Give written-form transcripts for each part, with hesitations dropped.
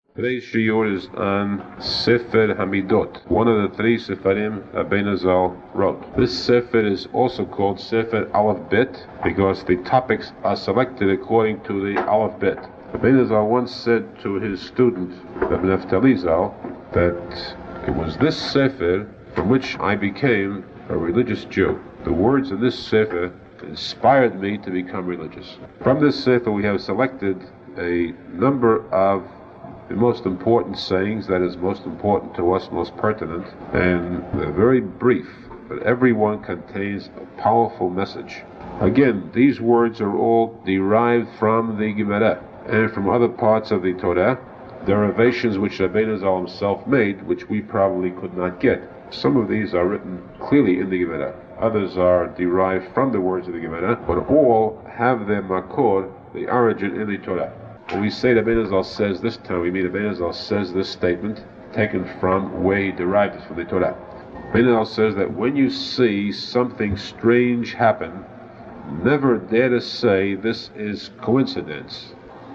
Today's shiur is on Sefer Hamidot, one of the three Sefarim Rabbeinu Zal wrote. This Sefer is also called Sefer Aleph Bet because the topics are selected according to the Aleph Bet. Rabbeinu Zal once said to his student, Rabbi Naftali Zal, that it was this Sefer from which I became a religious Jew. The words in this Sefer inspired me to become religious. From this Sefer we have selected a number of the most important sayings, that is most important to us, most pertinent, and they're very brief, but every one contains a powerful message. Again, these words are all derived from the Gemara and from other parts of the Torah, derivations which Rabbeinu Zal himself made, which we probably could not get. Some of these are written clearly in the Gemara, others are derived from the words of the Gemara, but all have their makor, the origin, in the Torah. When we say Rabbeinu Zal says this time, we mean Rabbeinu Zal says this statement taken from where he derived it from the Torah. Rabbeinu Zal says that when you see something strange happen, never dare to say this is coincidence.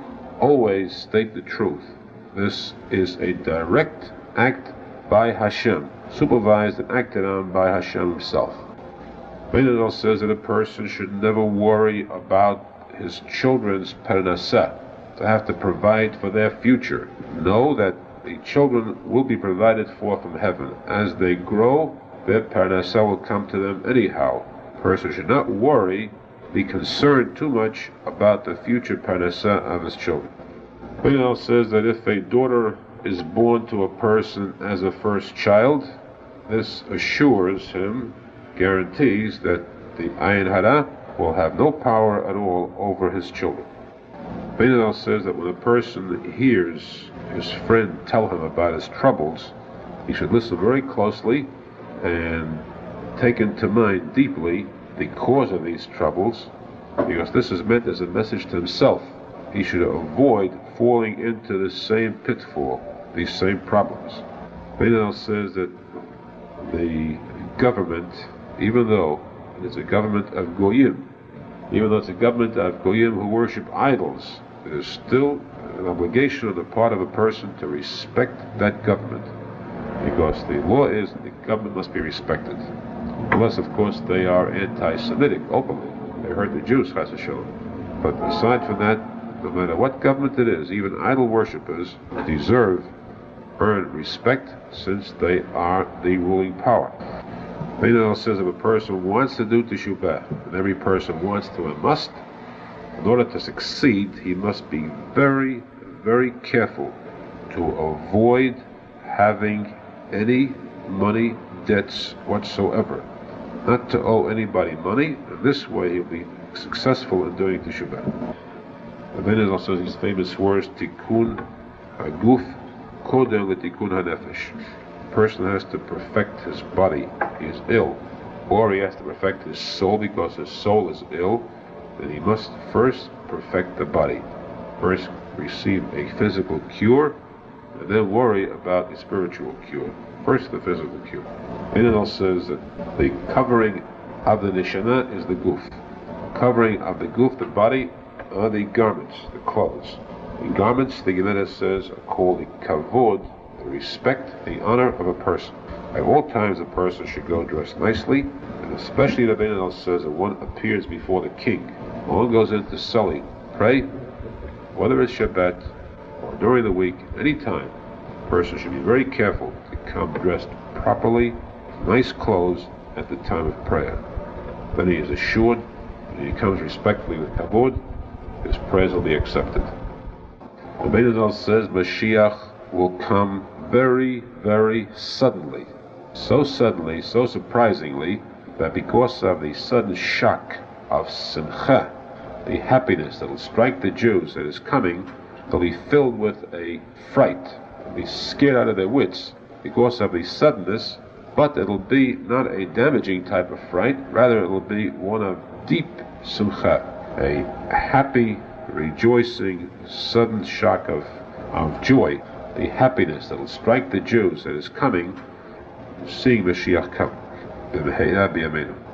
Always state the truth. This is a direct act by Hashem, supervised and acted on by Hashem himself. Rabbeinu Zal says that a person should never worry about his children's parnasah, to have to provide for their future. Know that the children will be provided for from heaven. As they grow, their parnasah will come to them anyhow. A person should not worry, be concerned too much about the future parnasah of his children. Rabbeinu says that if a daughter is born to a person as a first child, this assures him, guarantees that the Ayin Hara will have no power at all over his children. Rabbeinu says that when a person hears his friend tell him about his troubles, he should listen very closely and take into mind deeply the cause of these troubles, because this is meant as a message to himself. He should avoid falling into the same pitfall, these same problems. Rabbeinu says that the government, even though it is a government of Goyim, even though it's a government of Goyim who worship idols, there is still an obligation on the part of a person to respect that government, because the law is that the government must be respected. Unless, of course, they are anti-Semitic openly. They hurt the Jews, chas v'shalom. But aside from that, no matter what government it is, even idol worshippers earn respect, since they are the ruling power. Rabbeinu says if a person wants to do teshuvah, and every person wants to and must, in order to succeed, he must be very, very careful to avoid having any money debts whatsoever. Not to owe anybody money, and this way he'll be successful in doing teshuvah. Rabbeinu says these famous words, Tikkun haguf kodem letikun hanefesh. A person has to perfect his body. He is ill, or he has to perfect his soul because his soul is ill. Then he must first perfect the body. First receive a physical cure, and then worry about the spiritual cure. First the physical cure. Rabbeinu says that the covering of the neshama is the guf. Covering of the guf, the body, are the garments, the clothes. The garments, the Gemara says, are called the kavod, the respect, the honor of a person. At all times a person should go dressed nicely, and especially Rabbeinu says that one appears before the king. One goes into Sully, pray, whether it's Shabbat or during the week, any time, a person should be very careful to come dressed properly, nice clothes at the time of prayer. Then he is assured that he comes respectfully with kavod, his prayers will be accepted. Rabbeinu says Mashiach will come very, very suddenly. So suddenly, so surprisingly, that because of the sudden shock of simcha, the happiness that will strike the Jews that is coming, they'll be filled with a fright, they'll be scared out of their wits because of the suddenness, but it'll be not a damaging type of fright, rather it will be one of deep simcha, a happy, rejoicing, sudden shock of joy, the happiness that will strike the Jews that is coming, seeing Mashiach come.